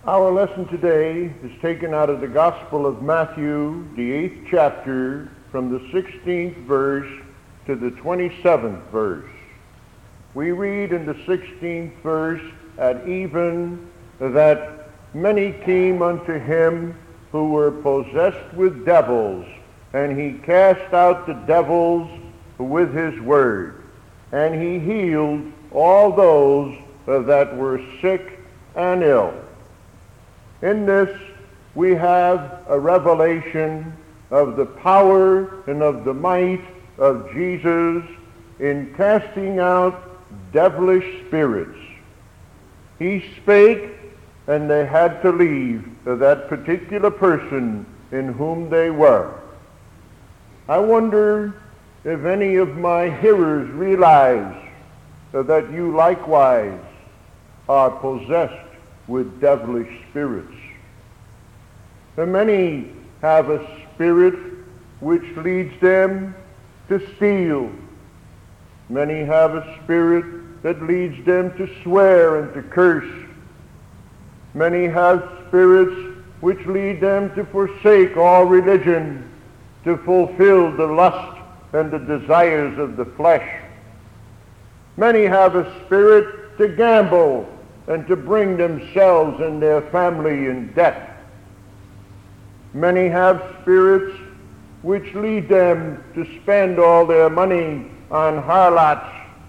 Our lesson today is taken out of the Gospel of Matthew, the 8th chapter, from the 16th verse to the 27th verse. We read in the 16th verse, "At even that many came unto him who were possessed with devils, and he cast out the devils with his word, and he healed all those that were sick and ill." In this, we have a revelation of the power and of the might of Jesus in casting out devilish spirits. He spake, and they had to leave that particular person in whom they were. I wonder if any of my hearers realize that you likewise are possessed with devilish spirits. And many have a spirit which leads them to steal. Many have a spirit that leads them to swear and to curse. Many have spirits which lead them to forsake all religion, to fulfill the lust and the desires of the flesh. Many have a spirit to gamble and to bring themselves and their family in debt. Many have spirits which lead them to spend all their money on harlots.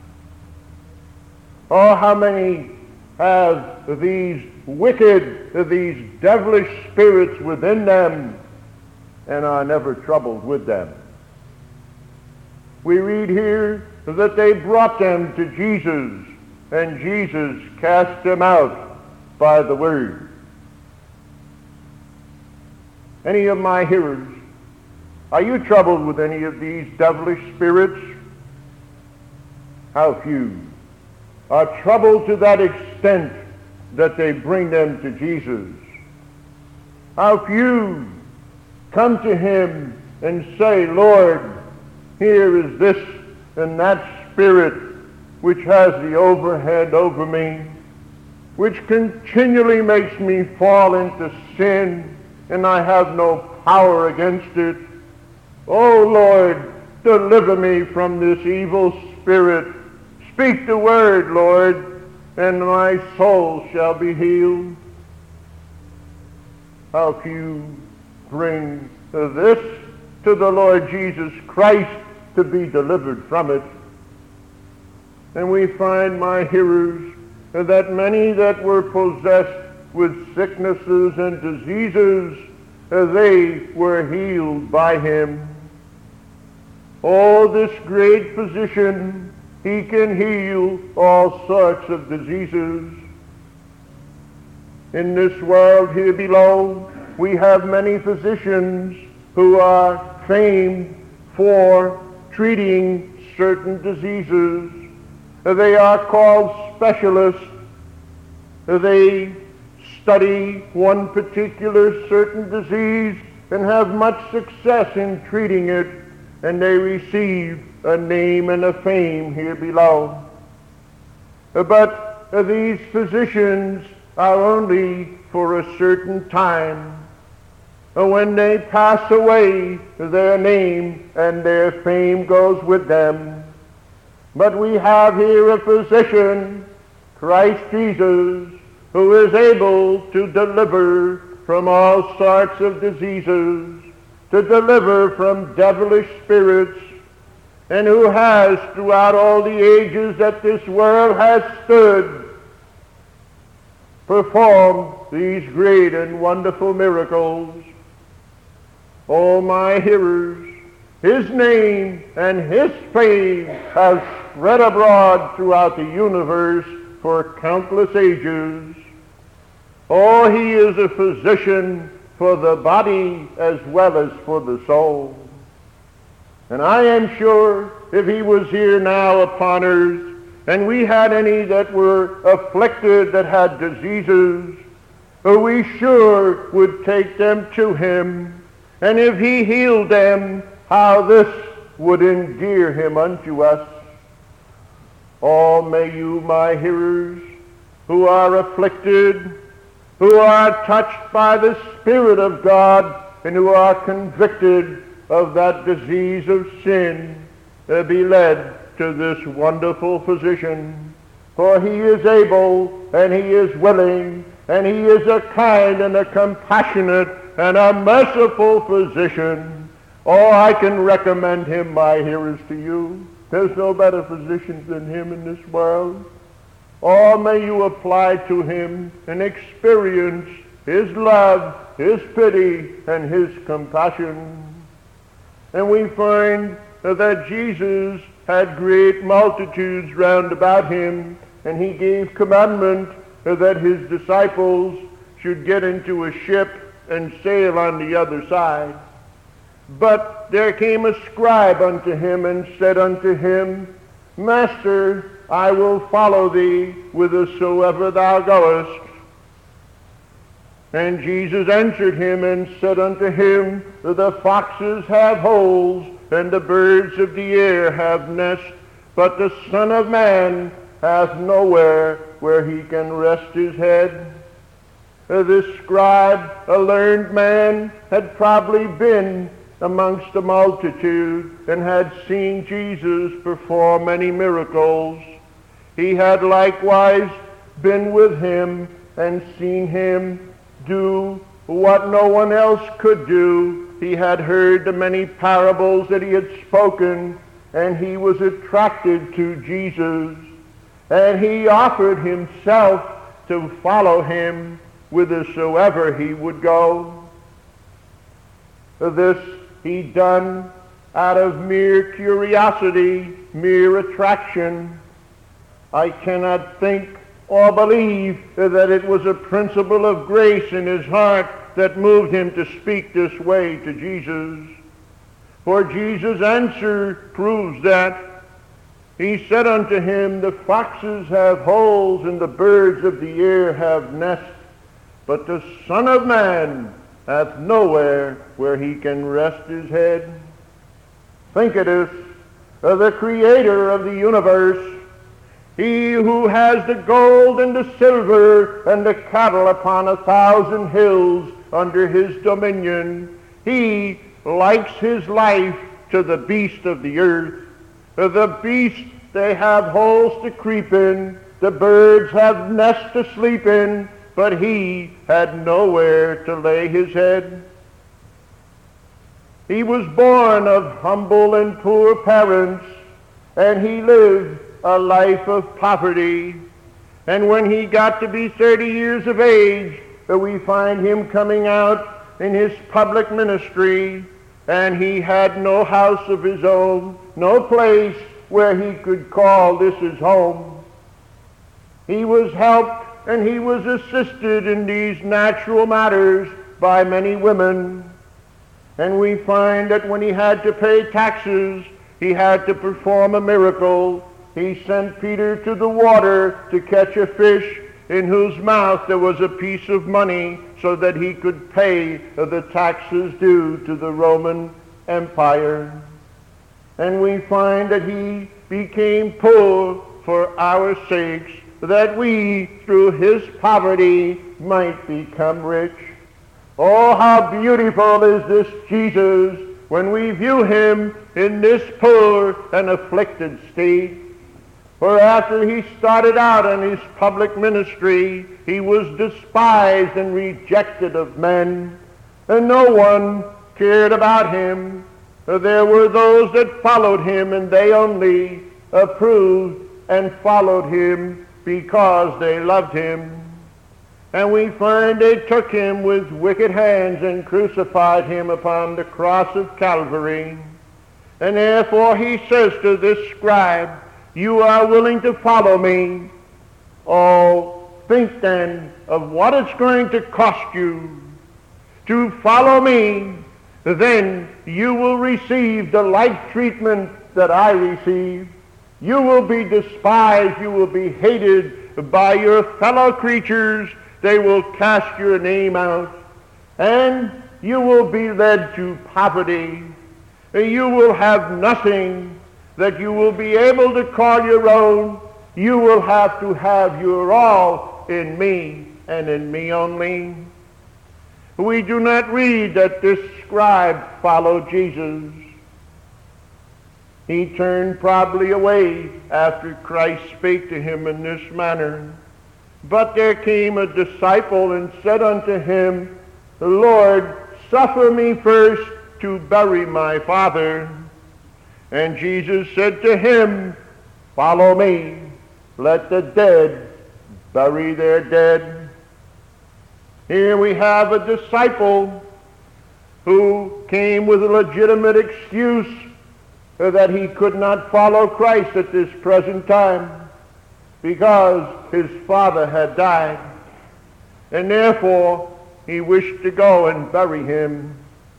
Oh, how many have these wicked, these devilish spirits within them and are never troubled with them. We read here that they brought them to Jesus, and Jesus cast them out by the word. Any of my hearers, are you troubled with any of these devilish spirits? How few are troubled to that extent that they bring them to Jesus. How few come to him and say, "Lord, here is this and that spirit which has the overhead over me, which continually makes me fall into sin, and I have no power against it. Oh Lord, deliver me from this evil spirit. Speak the word, Lord, and my soul shall be healed." How few bring this to the Lord Jesus Christ to be delivered from it. And we find, my hearers, that many that were possessed with sicknesses and diseases, they were healed by him. Oh, this great physician, he can heal all sorts of diseases. In this world here below, we have many physicians who are famed for treating certain diseases. They are called specialists. They study one particular certain disease and have much success in treating it, and they receive a name and a fame here below. But these physicians are only for a certain time. When they pass away, their name and their fame goes with them. But we have here a physician, Christ Jesus, who is able to deliver from all sorts of diseases, to deliver from devilish spirits, and who has, throughout all the ages that this world has stood, performed these great and wonderful miracles. Oh, my hearers, his name and his fame have spread abroad throughout the universe for countless ages. Oh, he is a physician for the body as well as for the soul. And I am sure if he was here now upon earth, and we had any that were afflicted, that had diseases, we sure would take them to him. And if he healed them, how this would endear him unto us. Oh, may you, my hearers, who are afflicted, who are touched by the Spirit of God and who are convicted of that disease of sin, be led to this wonderful physician. For he is able and he is willing and he is a kind and a compassionate and a merciful physician. Oh, I can recommend him, my hearers, to you. There's no better physician than him in this world. Oh, may you apply to him and experience his love, his pity, and his compassion. And we find that Jesus had great multitudes round about him, and he gave commandment that his disciples should get into a ship and sail on the other side. But there came a scribe unto him and said unto him, Master, I will follow thee whithersoever thou goest. And Jesus answered him and said unto him, The foxes have holes, and the birds of the air have nests, but the Son of Man hath nowhere where he can rest his head. This scribe, a learned man, had probably been amongst the multitude and had seen Jesus perform many miracles. He had likewise been with him and seen him do what no one else could do. He had heard the many parables that he had spoken, and he was attracted to Jesus, and he offered himself to follow him whithersoever he would go. This he done out of mere curiosity, mere attraction. I cannot think or believe that it was a principle of grace in his heart that moved him to speak this way to Jesus. For Jesus' answer proves that. He said unto him, The foxes have holes, and the birds of the air have nests, but the Son of Man hath nowhere where he can rest his head. Think of this, the Creator of the universe, he who has the gold and the silver and the cattle upon 1,000 hills under his dominion, he likes his life to the beast of the earth. The beasts, they have holes to creep in, the birds have nests to sleep in, but he had nowhere to lay his head. He was born of humble and poor parents, and he lived a life of poverty. And when he got to be 30 years of age, we find him coming out in his public ministry, and he had no house of his own, no place where he could call this his home. He was helped and he was assisted in these natural matters by many women. And we find that when he had to pay taxes, he had to perform a miracle. He sent Peter to the water to catch a fish in whose mouth there was a piece of money so that he could pay the taxes due to the Roman Empire. And we find that he became poor for our sakes, that we, through his poverty, might become rich. Oh, how beautiful is this Jesus when we view him in this poor and afflicted state. For after he started out in his public ministry, he was despised and rejected of men, and no one cared about him. There were those that followed him, and they only approved and followed him because they loved him. And we find they took him with wicked hands and crucified him upon the cross of Calvary. And therefore he says to this scribe, You are willing to follow me. Oh, think then of what it's going to cost you to follow me. Then you will receive the like treatment that I received. You will be despised. You will be hated by your fellow creatures. They will cast your name out. And you will be led to poverty. You will have nothing that you will be able to call your own. You will have to have your all in me and in me only. We do not read that this scribe followed Jesus. He turned probably away after Christ spake to him in this manner. But there came a disciple and said unto him, Lord, suffer me first to bury my father. And Jesus said to him, Follow me, let the dead bury their dead. Here we have a disciple who came with a legitimate excuse that he could not follow Christ at this present time because his father had died, and therefore he wished to go and bury him.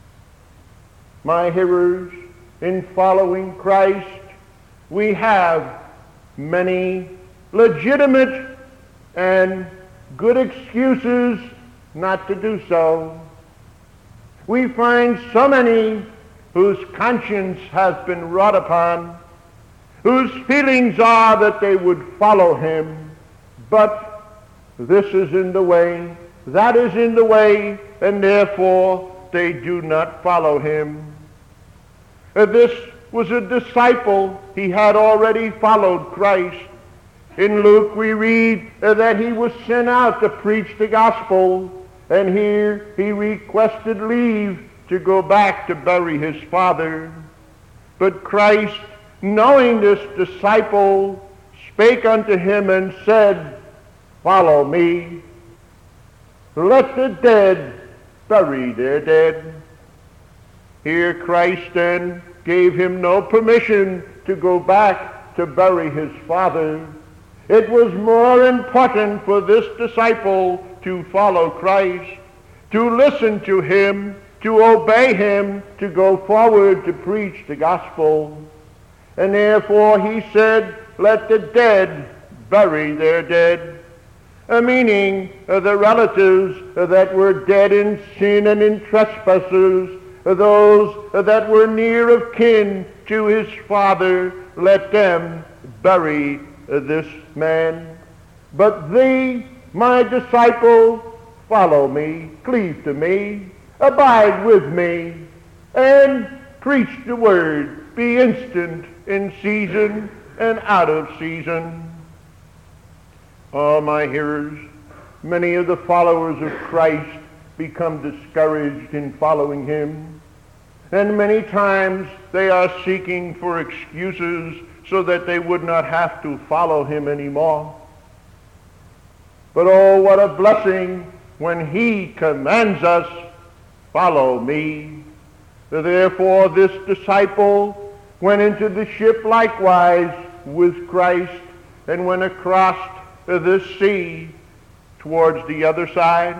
My hearers, in following Christ, we have many legitimate and good excuses not to do so. We find so many whose conscience has been wrought upon, whose feelings are that they would follow him, but this is in the way, that is in the way, and therefore they do not follow him. This was a disciple. He had already followed Christ. In Luke we read that he was sent out to preach the gospel, and here he requested leave to go back to bury his father. But Christ, knowing this disciple, spake unto him and said, Follow me. Let the dead bury their dead. Here Christ then gave him no permission to go back to bury his father. It was more important for this disciple to follow Christ, to listen to him, to obey him, to go forward to preach the gospel. And therefore he said, Let the dead bury their dead. Meaning the relatives that were dead in sin and in trespasses, those that were near of kin to his father, let them bury this man. But thee, my disciple, follow me, cleave to me, abide with me, and preach the word. Be instant in season and out of season. Oh, my hearers, many of the followers of Christ become discouraged in following him, and many times they are seeking for excuses so that they would not have to follow him anymore. But oh, what a blessing when he commands us, Follow me. Therefore this disciple went into the ship likewise with Christ and went across this sea towards the other side.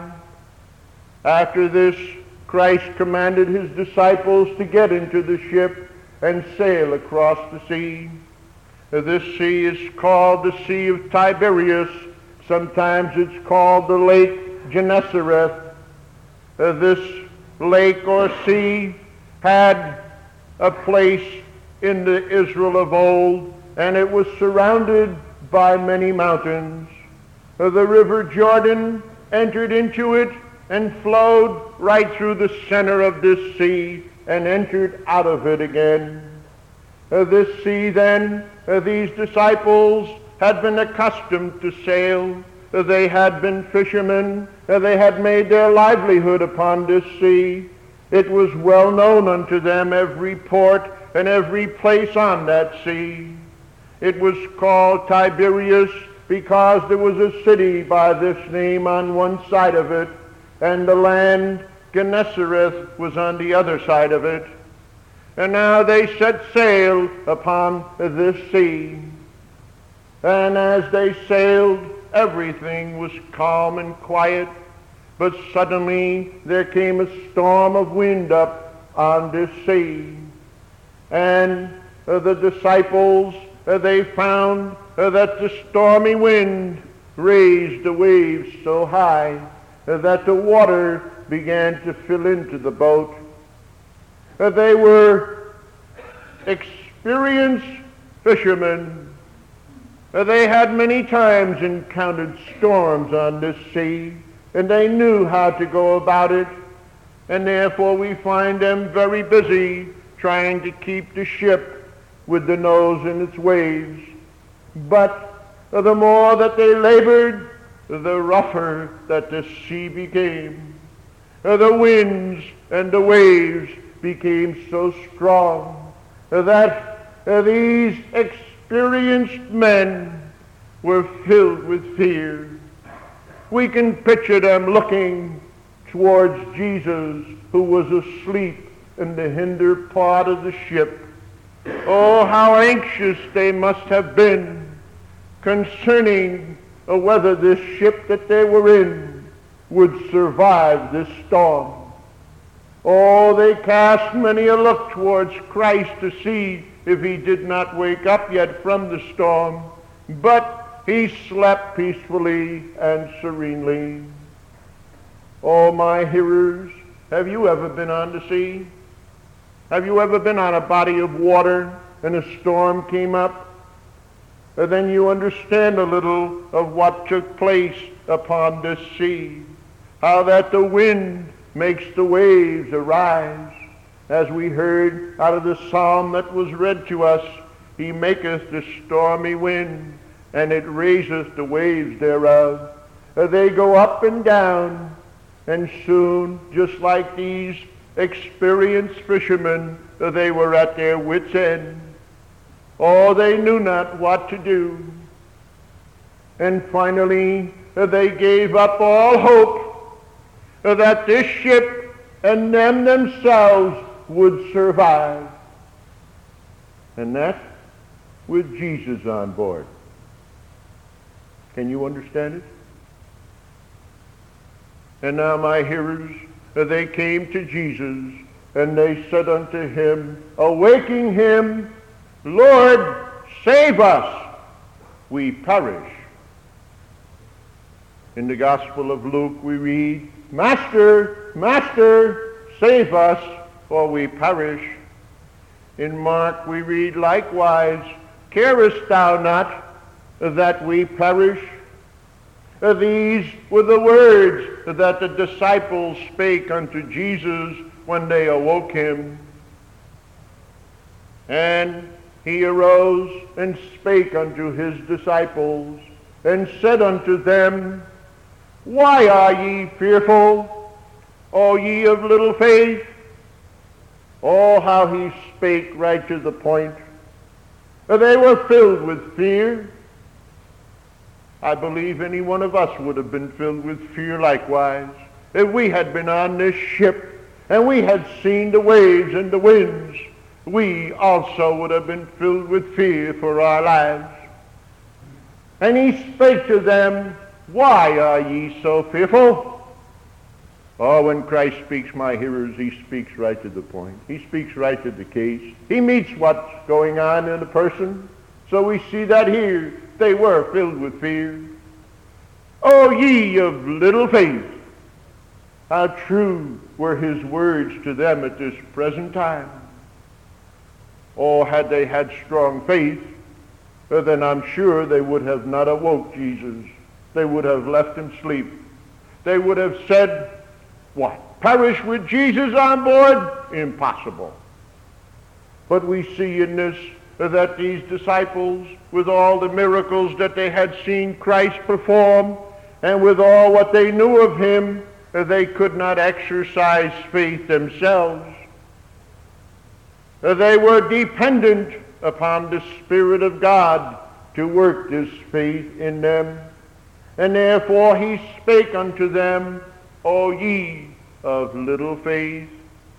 After this, Christ commanded his disciples to get into the ship and sail across the sea. This sea is called the Sea of Tiberias. Sometimes it's called the Lake Gennesareth. This lake or sea had a place in the Israel of old, and it was surrounded by many mountains. The river Jordan entered into it and flowed right through the center of this sea and entered out of it again. This sea then, these disciples had been accustomed to sail. They had been fishermen. They had made their livelihood upon this sea. It was well known unto them, every port and every place on that sea. It was called Tiberias because there was a city by this name on one side of it, and the land Gennesareth was on the other side of it. And now they set sail upon this sea. And as they sailed, everything was calm and quiet. But suddenly there came a storm of wind up on this sea. And the disciples, they found that the stormy wind raised the waves so high that the water began to fill into the boat. They were experienced fishermen. They had many times encountered storms on this sea, and they knew how to go about it, and therefore we find them very busy trying to keep the ship with the nose in its waves. But the more that they labored, the rougher that the sea became. The winds and the waves became so strong that these experienced men were filled with fear. We can picture them looking towards Jesus, who was asleep in the hinder part of the ship. Oh, how anxious they must have been concerning whether this ship that they were in would survive this storm. Oh, they cast many a look towards Christ to see if he did not wake up yet from the storm, but he slept peacefully and serenely. Oh, my hearers, have you ever been on the sea? Have you ever been on a body of water and a storm came up? And then you understand a little of what took place upon this sea, how that the wind makes the waves arise. As we heard out of the psalm that was read to us, he maketh the stormy wind, and it raiseth the waves thereof. They go up and down, and soon, just like these experienced fishermen, they were at their wits' end. Oh, they knew not what to do. And finally, they gave up all hope that this ship and them themselves would survive. And that with Jesus on board. Can you understand it? And now, my hearers, they came to Jesus, and they said unto him, awaking him, Lord, save us, we perish. In the Gospel of Luke we read, Master, Master, save us, for we perish. In Mark we read likewise, carest thou not that we perish? These were the words that the disciples spake unto Jesus when they awoke him. And he arose and spake unto his disciples, and said unto them, why are ye fearful, O ye of little faith? Oh, how he spake right to the point. They were filled with fear. I believe any one of us would have been filled with fear likewise if we had been on this ship and we had seen the waves and the winds. We also would have been filled with fear for our lives. And he spake to them, why are ye so fearful? Oh, when Christ speaks, my hearers, he speaks right to the point. He speaks right to the case. He meets what's going on in a person. So we see that here. They were filled with fear. O ye of little faith! How true were his words to them at this present time. Oh, had they had strong faith, then I'm sure they would have not awoke Jesus. They would have left him sleep. They would have said, what, perish with Jesus on board? Impossible. But we see in this that these disciples, with all the miracles that they had seen Christ perform, and with all what they knew of him, they could not exercise faith themselves. They were dependent upon the Spirit of God to work this faith in them. And therefore he spake unto them, O ye of little faith.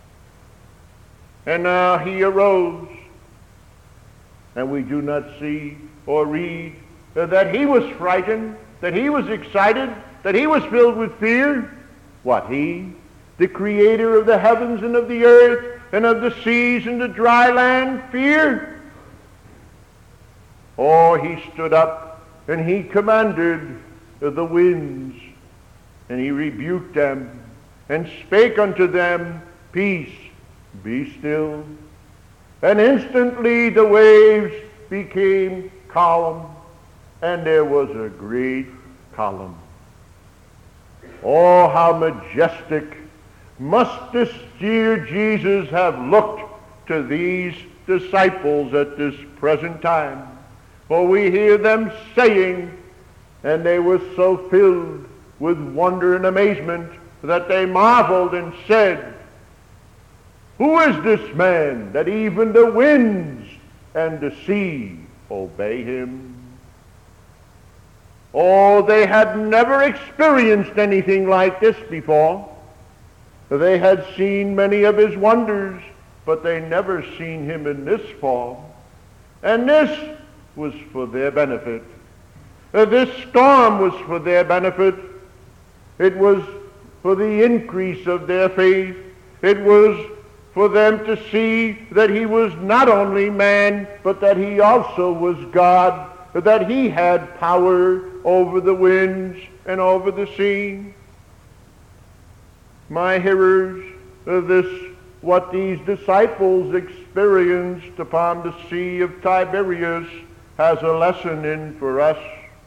And now he arose, and we do not see or read that he was frightened, that he was excited, that he was filled with fear. What, he, the creator of the heavens and of the earth and of the seas and the dry land, feared? Oh, he stood up and he commanded the winds, and he rebuked them and spake unto them, peace, be still. And instantly the waves became calm, and there was a great column. Oh, how majestic must this dear Jesus have looked to these disciples at this present time. For we hear them saying, and they were so filled with wonder and amazement that they marveled and said, "Who is this man that even the winds and the sea obey him?" Oh, they had never experienced anything like this before. They had seen many of his wonders, but they never seen him in this form. And this was for their benefit. This storm was for their benefit. It was for the increase of their faith. It was for them to see that he was not only man, but that he also was God, that he had power over the winds and over the sea. My hearers, what these disciples experienced upon the Sea of Tiberias has a lesson in for us.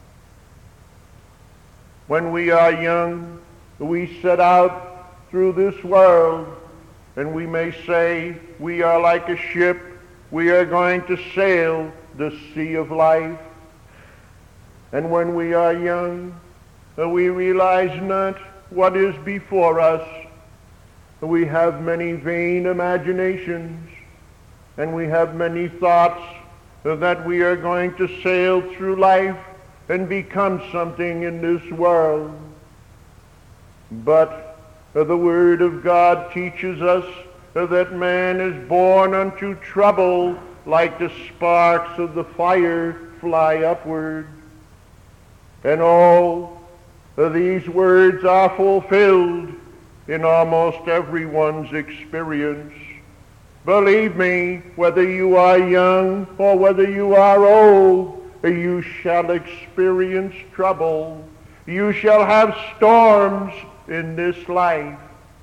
When we are young, we set out through this world, and we may say we are like a ship. We are going to sail the sea of life. And when we are young, we realize not what is before us. We have many vain imaginations, and we have many thoughts that we are going to sail through life and become something in this world. But the Word of God teaches us that man is born unto trouble, like the sparks of the fire fly upward. And all these words are fulfilled in almost everyone's experience. Believe me, whether you are young or whether you are old, you shall experience trouble. You shall have storms in this life.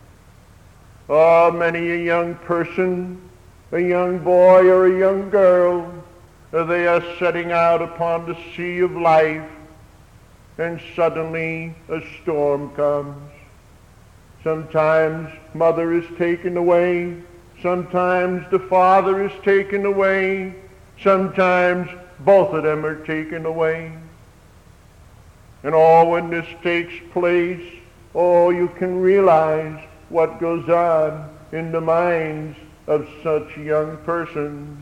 Many a young person, a young boy or a young girl, they are setting out upon the sea of life, and suddenly a storm comes. Sometimes mother is taken away. Sometimes the father is taken away. Sometimes both of them are taken away. And when this takes place, you can realize what goes on in the minds of such young persons.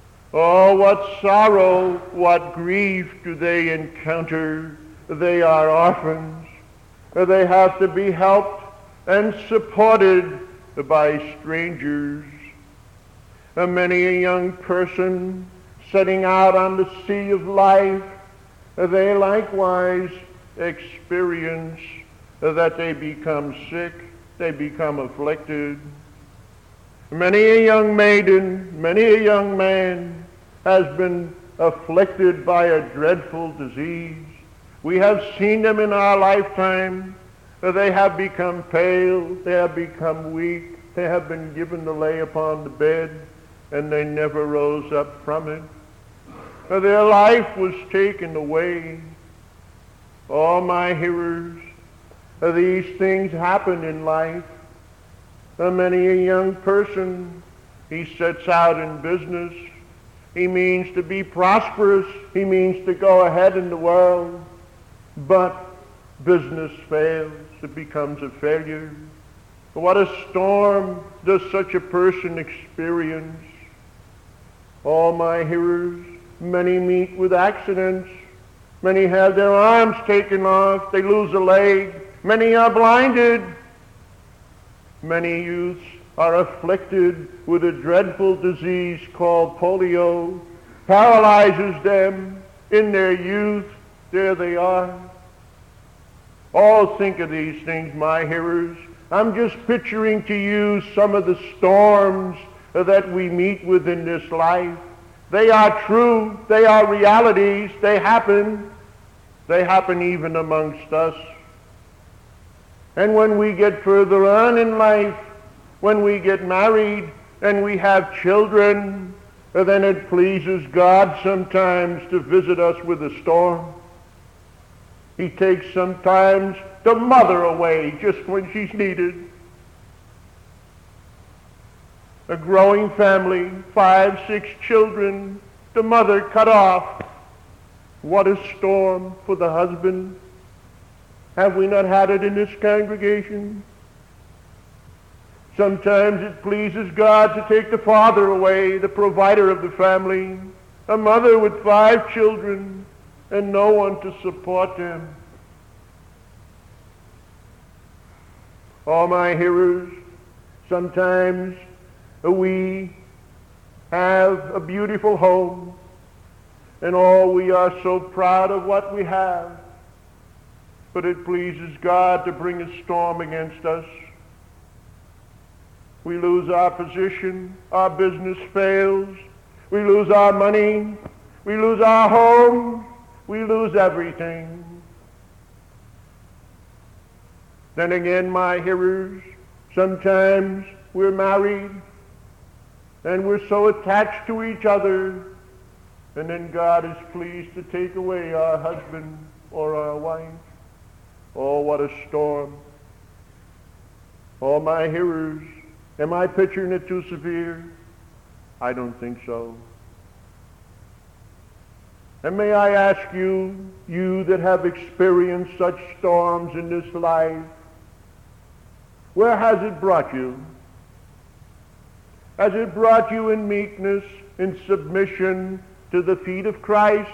What sorrow, what grief do they encounter. They are orphans. They have to be helped and supported by strangers. Many a young person setting out on the sea of life, they likewise experience that they become sick, they become afflicted. Many a young maiden, many a young man has been afflicted by a dreadful disease. We have seen them in our lifetime. They have become pale, they have become weak, they have been given to lay upon the bed, and they never rose up from it. Their life was taken away. All my hearers, these things happen in life. Many a young person, he sets out in business. He means to be prosperous. He means to go ahead in the world. But business fails. It becomes a failure. What a storm does such a person experience. All my hearers, many meet with accidents. Many have their arms taken off. They lose a leg. Many are blinded. Many youths are afflicted with a dreadful disease called polio. Paralyzes them in their youth. There they are. Think of these things, my hearers. I'm just picturing to you some of the storms that we meet with in this life. They are true. They are realities. They happen. They happen even amongst us. And when we get further on in life, when we get married and we have children, And then it pleases God sometimes to visit us with a storm. He takes sometimes the mother away just when she's needed. A growing family, 5, 6 children, the mother cut off. What a storm for the husband. Have we not had it in this congregation? Sometimes it pleases God to take the father away, the provider of the family, a mother with 5 children and no one to support them. All my hearers, sometimes we have a beautiful home, and we are so proud of what we have, but it pleases God to bring a storm against us. We lose our position, our business fails, we lose our money, we lose our home, we lose everything. Then again, my hearers, sometimes we're married and we're so attached to each other, and then God is pleased to take away our husband or our wife. Oh, what a storm. Oh, my hearers, am I picturing it too severe? I don't think so. And may I ask you, you that have experienced such storms in this life, where has it brought you? Has it brought you in meekness, in submission to the feet of Christ?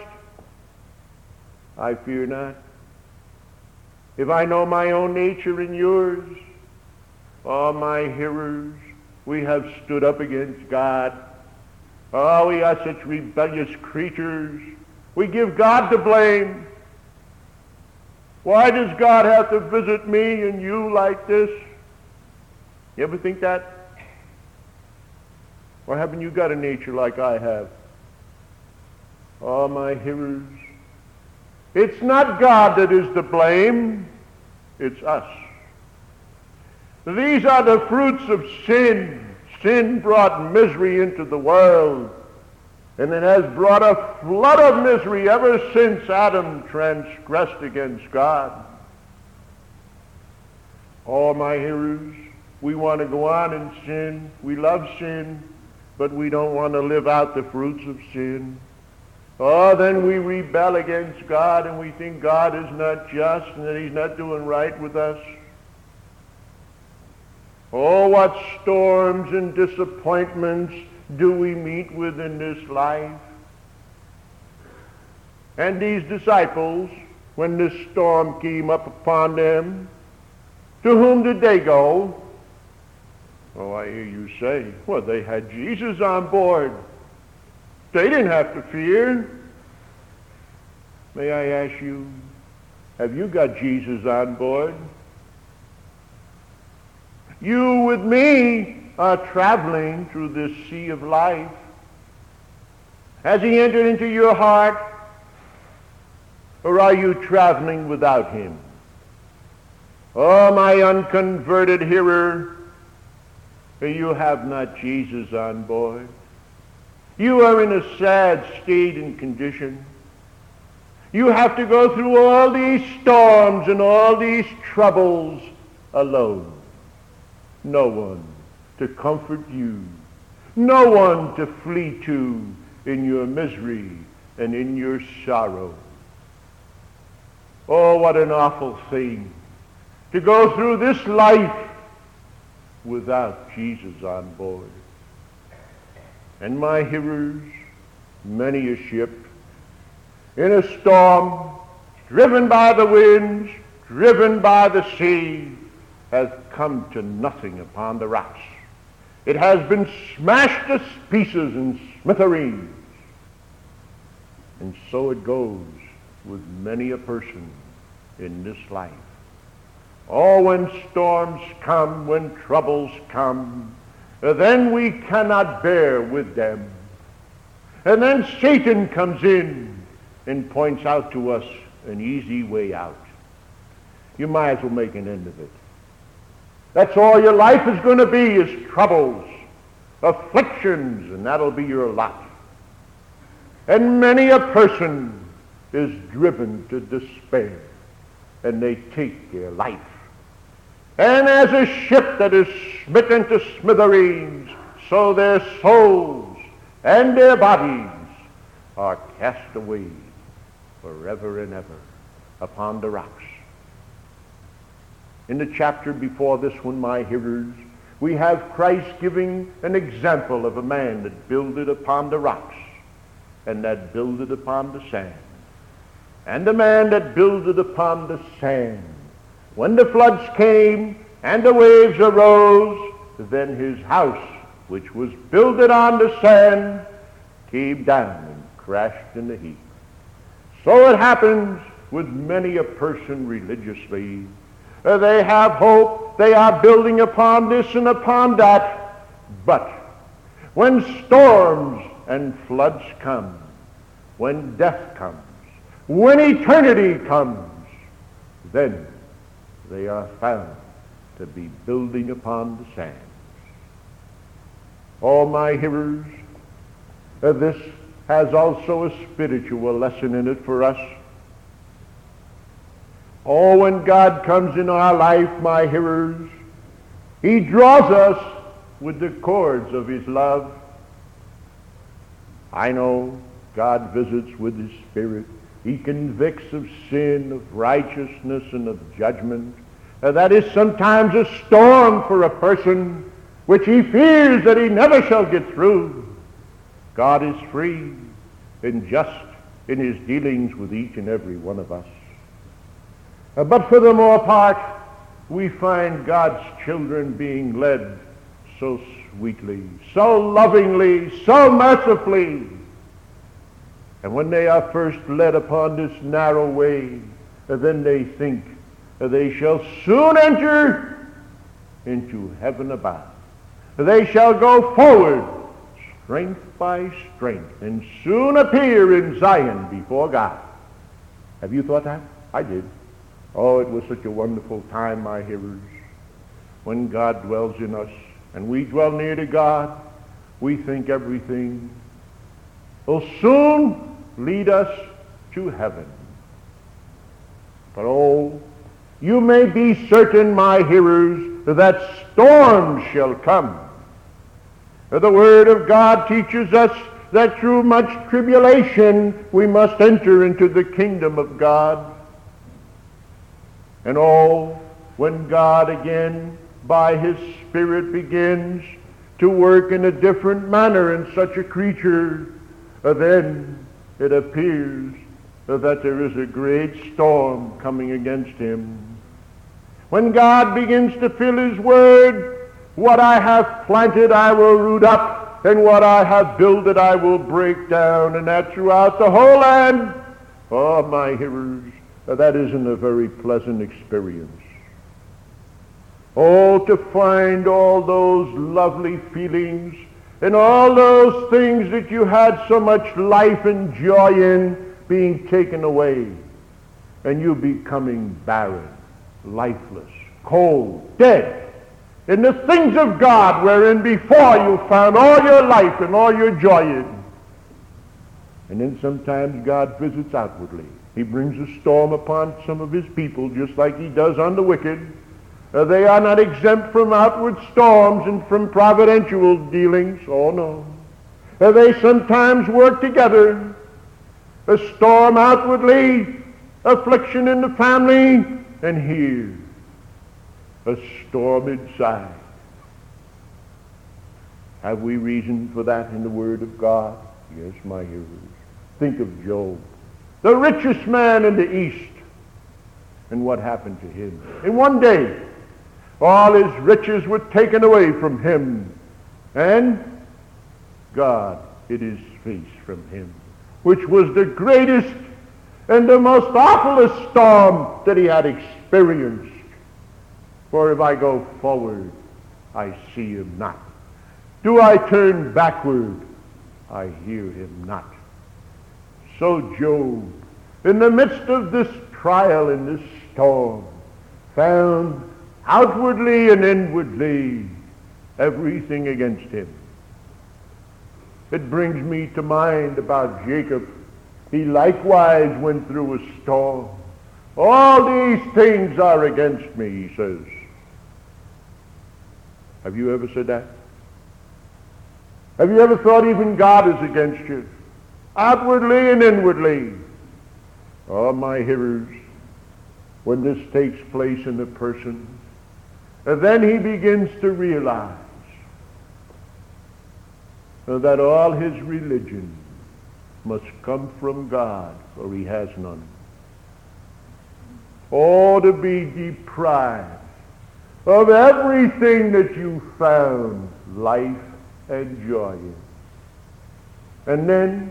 I fear not. If I know my own nature and yours, all my hearers, we have stood up against God. Oh, we are such rebellious creatures. We give God the blame. Why does God have to visit me and you like this? You ever think that? Or haven't you got a nature like I have? Oh, my hearers, it's not God that is to blame, it's us. These are the fruits of sin. Sin brought misery into the world, and it has brought a flood of misery ever since Adam transgressed against God. Oh, my hearers, we want to go on in sin. We love sin, but we don't want to live out the fruits of sin. Oh, then we rebel against God and we think God is not just and that he's not doing right with us. Oh, what storms and disappointments do we meet with in this life. And these disciples, when this storm came up upon them, to whom did they go? Oh, I hear you say, well, they had Jesus on board. They didn't have to fear. May I ask you, have you got Jesus on board? You with me are traveling through this sea of life. Has he entered into your heart? Or are you traveling without him? Oh, my unconverted hearer, you have not Jesus on board. You are in a sad state and condition. You have to go through all these storms and all these troubles alone. No one to comfort you. No one to flee to in your misery and in your sorrow. Oh, what an awful thing to go through this life without Jesus on board. And my hearers, many a ship in a storm, driven by the winds, driven by the sea, has come to nothing upon the rocks. It has been smashed to pieces and smithereens. And so it goes with many a person in this life. Oh, when storms come, when troubles come, then we cannot bear with them. And then Satan comes in and points out to us an easy way out. You might as well make an end of it. That's all your life is going to be, is troubles, afflictions, and that'll be your lot. and many a person is driven to despair, and they take their life. And as a ship that is smitten to smithereens, so their souls and their bodies are cast away forever and ever upon the rocks. In the chapter before this one, my hearers, we have Christ giving an example of a man that builded upon the rocks and that builded upon the sand. And the man that builded upon the sand, when the floods came and the waves arose, then his house, which was builded on the sand, came down and crashed in the heap. So it happens with many a person religiously. They have hope, they are building upon this and upon that, but when storms and floods come, when death comes, when eternity comes, then they are found to be building upon the sands. Oh, my hearers, this has also a spiritual lesson in it for us. Oh, when God comes in our life, my hearers, he draws us with the cords of his love. I know God visits with his Spirit. He convicts of sin, of righteousness, and of judgment. That is sometimes a storm for a person which he fears that he never shall get through. God is free and just in his dealings with each and every one of us. But for the more part, we find God's children being led so sweetly, so lovingly, so mercifully. And when they are first led upon this narrow way, then they think they shall soon enter into heaven above. They shall go forward, strength by strength, and soon appear in Zion before God. Have you thought that? I did. Oh, it was such a wonderful time, my hearers, when God dwells in us and we dwell near to God. We think everything will soon lead us to heaven. But oh, you may be certain, my hearers, that storms shall come. The Word of God teaches us that through much tribulation we must enter into the kingdom of God. And oh, when God again, by his Spirit, begins to work in a different manner in such a creature, then it appears that there is a great storm coming against him. When God begins to fill his word, what I have planted I will root up, and what I have builded I will break down, and that throughout the whole land. Oh, my hearers, that isn't a very pleasant experience. Oh, to find all those lovely feelings and all those things that you had so much life and joy in being taken away, and you becoming barren, lifeless, cold, dead, in the things of God wherein before you found all your life and all your joy in. And then sometimes God visits outwardly. He brings a storm upon some of his people, just like he does on the wicked. They are not exempt from outward storms and from providential dealings. Oh, no. They sometimes work together. A storm outwardly, affliction in the family, and here, a storm inside. Have we reason for that in the Word of God? Yes, my hearers. Think of Job, the richest man in the East, and what happened to him. In one day, all his riches were taken away from him, and God hid his face from him, which was the greatest and the most awfulest storm that he had experienced. For if I go forward, I see him not. Do I turn backward, I hear him not. So Job, in the midst of this trial and this storm, found outwardly and inwardly everything against him. It brings me to mind about Jacob. He likewise went through a storm. All these things are against me, he says. Have you ever said that? Have you ever thought even God is against you? Outwardly and inwardly. Oh, my hearers, when this takes place in a person, then he begins to realize that all his religion must come from God, for he has none. Oh, to be deprived of everything that you found life and joy in. And then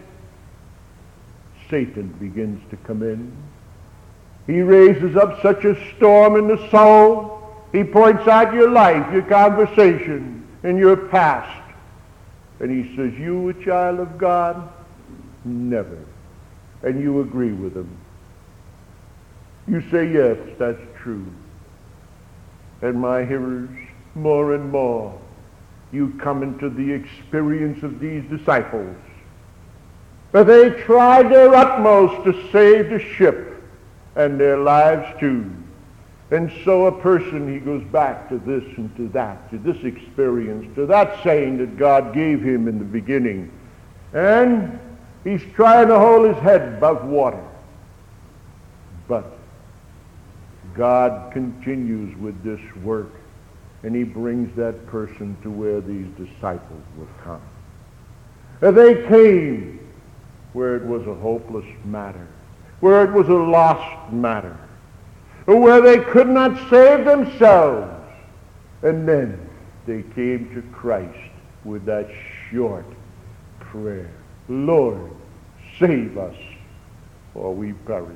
Satan begins to come in. He raises up such a storm in the soul. He points out your life, your conversation, and your past. And he says, you a child of God? Never. And you agree with him. You say, yes, that's true. And my hearers, more and more, you come into the experience of these disciples. But they tried their utmost to save the ship and their lives too. And so a person, he goes back to this and to that, to this experience, to that saying that God gave him in the beginning. And he's trying to hold his head above water. But God continues with this work, and he brings that person to where these disciples will come. And they came where it was a hopeless matter, where it was a lost matter, where they could not save themselves. And then they came to Christ with that short prayer, Lord, save us, or we perish.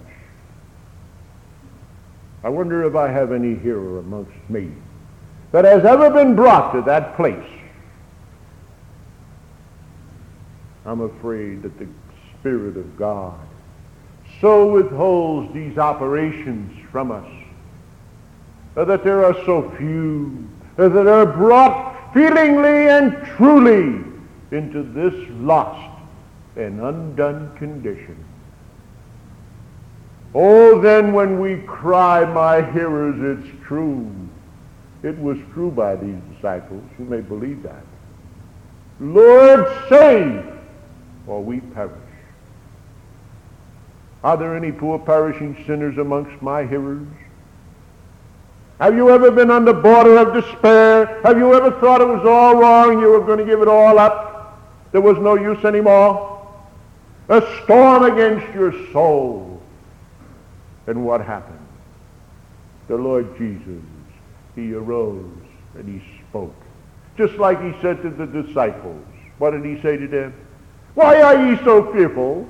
I wonder if I have any here amongst me that has ever been brought to that place. I'm afraid that the Spirit of God so withholds these operations from us, that there are so few that are brought feelingly and truly into this lost and undone condition. Oh, then when we cry, my hearers, it's true. It was true by these disciples. You may believe that. Lord, save, or we perish. Are there any poor perishing sinners amongst my hearers? Have you ever been on the border of despair? Have you ever thought it was all wrong, you were going to give it all up? There was no use anymore? A storm against your soul. And what happened? The Lord Jesus, he arose and he spoke. Just like he said to the disciples. What did he say to them? Why are ye so fearful?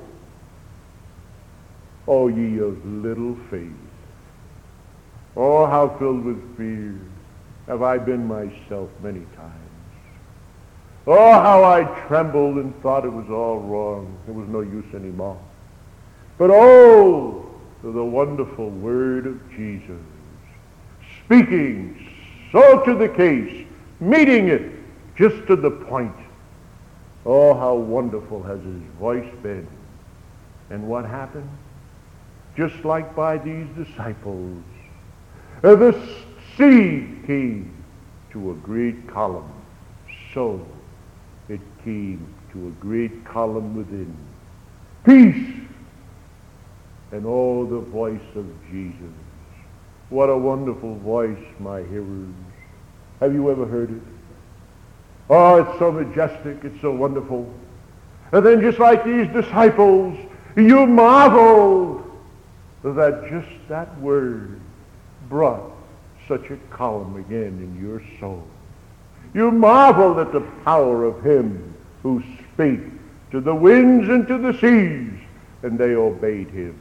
O ye of little faith. Oh, how filled with fear have I been myself many times. Oh, how I trembled and thought it was all wrong. There was no use anymore. But oh, to the wonderful word of Jesus, speaking so to the case, meeting it just to the point. Oh, how wonderful has his voice been. And what happened? Just like by these disciples, the sea came to a great column. So it came to a great column within. Peace. And oh, the voice of Jesus. What a wonderful voice, my hearers. Have you ever heard it? Oh, it's so majestic, it's so wonderful. And then just like these disciples, you marveled that just that word brought such a column again in your soul. You marveled at the power of him who spake to the winds and to the seas, and they obeyed him.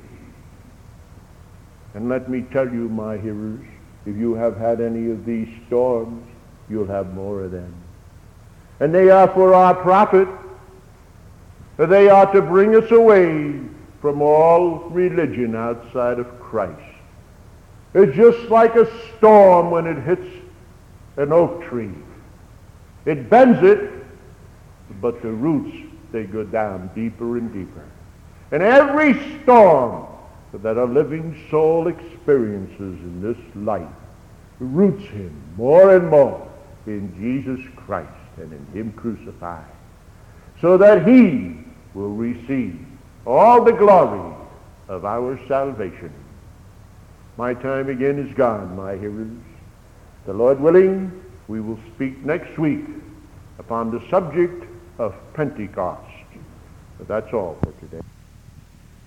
And let me tell you, my hearers, if you have had any of these storms, you'll have more of them. And they are for our profit. They are to bring us away from all religion outside of Christ. It's just like a storm when it hits an oak tree. It bends it, but the roots they go down deeper and deeper. And every storm that a living soul experiences in this life roots him more and more in Jesus Christ and in him crucified, so that he will receive all the glory of our salvation. My time again is gone, my hearers. The Lord willing, we will speak next week upon the subject of Pentecost. But that's all for today.